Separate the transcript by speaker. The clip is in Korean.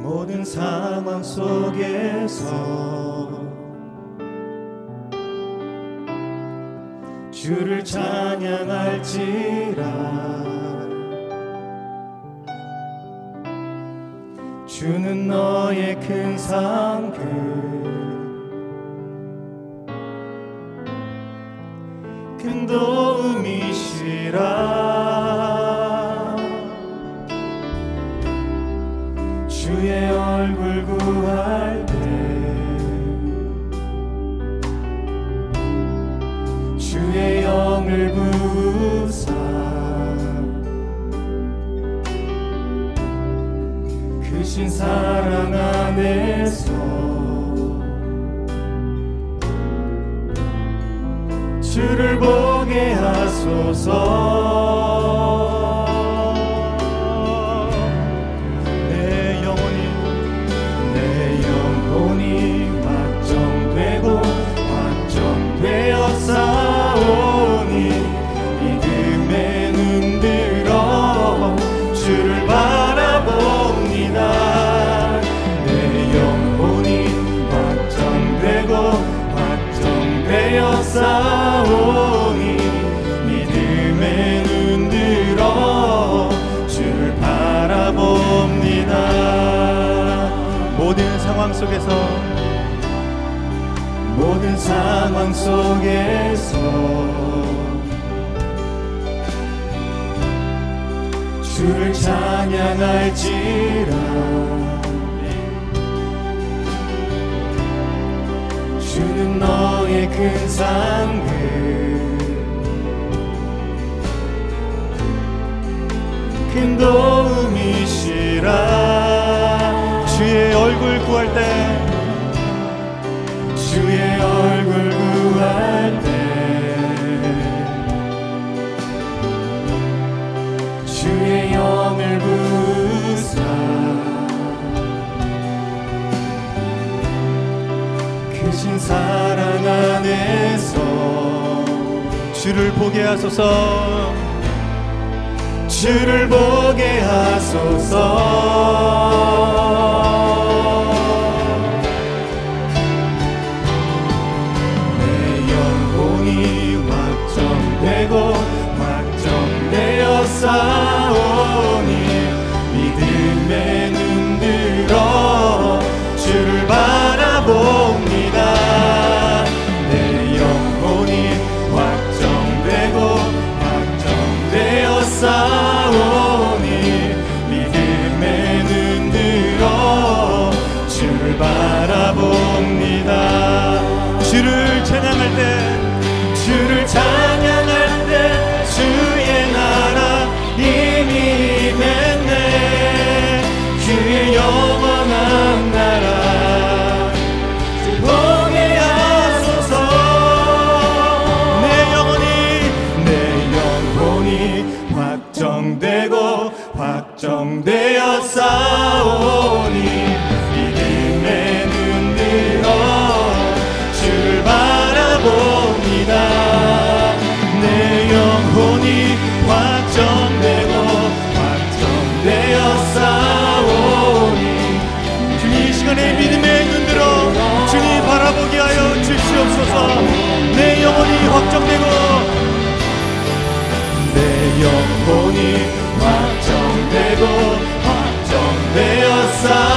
Speaker 1: 모든 상황 속에서 주를 찬양할지라. 주는 너의 큰 상급, 큰 도움이시라. 주의 얼굴 구할 때 주의 영을 부으사 크신 사랑 안에서 주를 보게 하소서. 내 영혼이 확정되고 확정되어 싸우니 믿음에 눈들어 주를 바라봅니다. 내 영혼이 확정되고 확정되어 싸우니 믿음에 눈들어 주를 바라봅니다. 모든 상황 속에서 주를 찬양할지라. 주는 너의 큰 상급, 큰 도움이시라. 주의 얼굴 구할 때 주의 얼굴 구할 때 주의 영을 부으사 크신 사랑 안에서 주를 보게 하소서. 주를 보게 하소서. 확정되고 확정되어 싸우니 믿음에 눈들어 주를 바라봅니다. 내 영혼이 확정되고 확정되어 싸우니 믿음에 눈들어 주를 바라봅니다. 주를 찬양할 때 주를 찬양할 때 주의 나라 이미 임했네. 주의 영원한 나라 주 보게 하소서. 내 영혼이 확정되고 확정되어 싸우니 믿음에 눈들어 주를 바라봅니다. 내 영혼이 확정되고 확정되어 싸우니 주님 이 시간에 믿음의 눈들어 주님 바라보게 하여 주시옵소서. 내 영혼이 확정되고 내 영혼이 확정되고 확정되어 싸우니